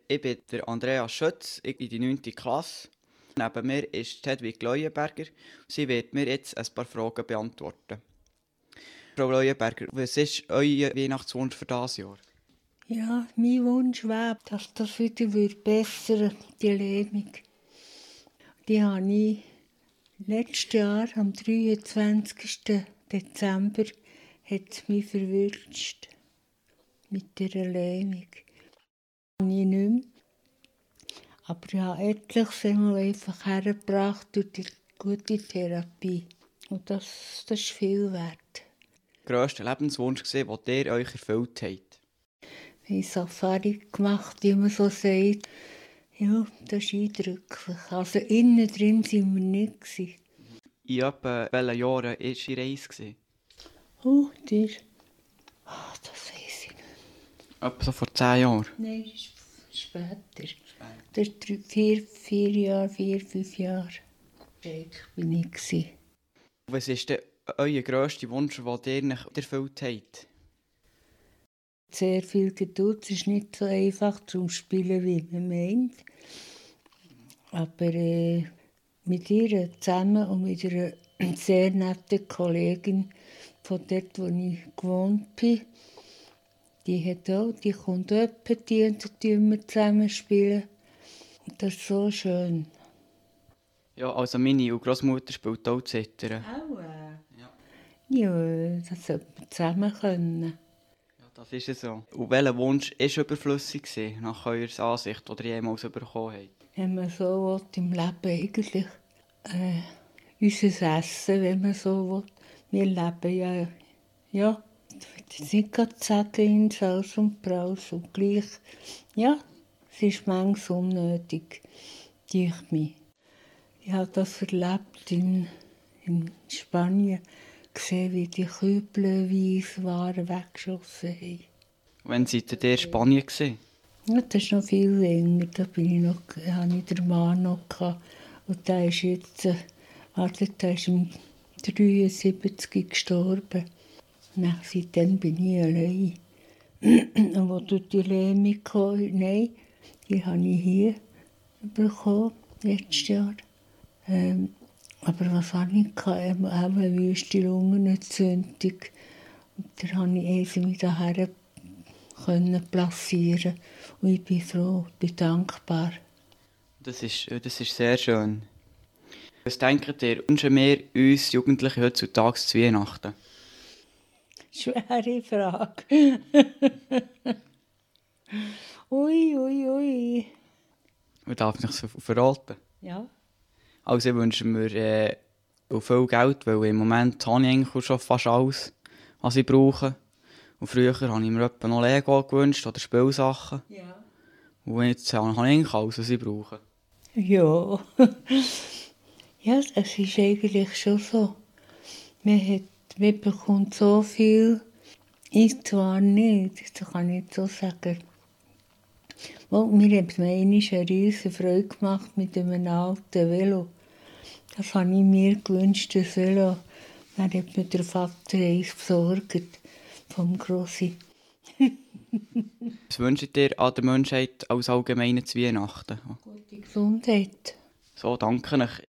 Ich bin der Andreas Schütz, ich bin in die 9. Klasse. Neben mir ist Hedwig Leuenberger. Sie wird mir jetzt ein paar Fragen beantworten. Frau Leuenberger, was ist euer Weihnachtswunsch für dieses Jahr? Ja, mein Wunsch wäre, dass das wieder bessern die Lähmung. Die habe ich letztes Jahr, am 23. Dezember, hat es mich verwünscht mit dieser Lähmung. Ich nicht mehr. Aber ich habe etliches einfach hergebracht durch die gute Therapie. Und das ist viel wert. Der grösste Lebenswunsch, den ihr euch erfüllt habt? Ich habe Safari gemacht, wie man so sagt. Ja, das ist eindrücklich. Also innen drin waren wir nicht. In etwa welchen Jahren war die Reise? Oh, das weiss ich nicht. Etwa so vor 10 Jahren? Nein, das ist später. Das ist 4, 5 Jahre. Bin ich. Was ist denn euer grösster Wunsch, den ihr euch erfüllt habt? Sehr viel Geduld. Es ist nicht so einfach zum Spielen, wie man meint. Aber mit ihr zusammen und mit einer sehr netten Kollegin von dort, wo ich gewohnt bin, die kommt öppe, und wir zusammen spielen. Und das ist so schön. Ja, also meine Großmutter spielt auch Zither. Auch? Ja, das sollte man zusammen können. Ja, das ist es so. Und welcher Wunsch war überflüssig nach eurer Ansicht, oder ihr jemals bekommen habt? Wenn man so will, im Leben eigentlich unser Essen, wenn man so will. Wir leben ja, ich will jetzt nicht gerade sagen, in Saus und Braus und gleich. Ja, es ist manchmal unnötig, denke ich. Ich habe das erlebt in Spanien, gesehen, wie die kübelweise Waren weggeschossen haben. Wann seid ihr in Spanien gewesen? Ja, das ist noch viel länger. Da hatte ich den Mann noch gehabt. Und der ist jetzt, der ist im 73 gestorben. Seitdem bin ich allein. Und wo durch die Lähmung kam, nein, die habe ich hier bekommen, letztes Jahr. Aber was hatte ich? Auch eine wüste Lungenentzündung. Und da konnte ich sie wieder her platzieren. Und ich bin froh, bin dankbar. Das ist sehr schön. Was denkt ihr, wünschen wir uns Jugendliche heutzutage zu Weihnachten? Schwere Frage. Ui. Man darf nicht so verraten. Ja. Also wünschen wir auch viel Geld, weil im Moment habe ich eigentlich schon fast alles, was ich brauche. Und früher habe ich mir etwa noch Lego gewünscht oder Spielsachen. Ja. Und jetzt habe ich eigentlich alles, was ich brauche. Ja. Ja, es ist eigentlich schon so. Man bekommt so viel, ich zwar nicht, das kann ich nicht so sagen. Mir hat es eine riesige Freude gemacht mit einem alten Velo. Das habe ich mir gewünscht, das Velo. Dann hat mir der Vater eins besorgt, vom Grossi. Was wünscht ihr an der Menschheit als allgemeine zu Weihnachten? Gute Gesundheit. So, danke euch.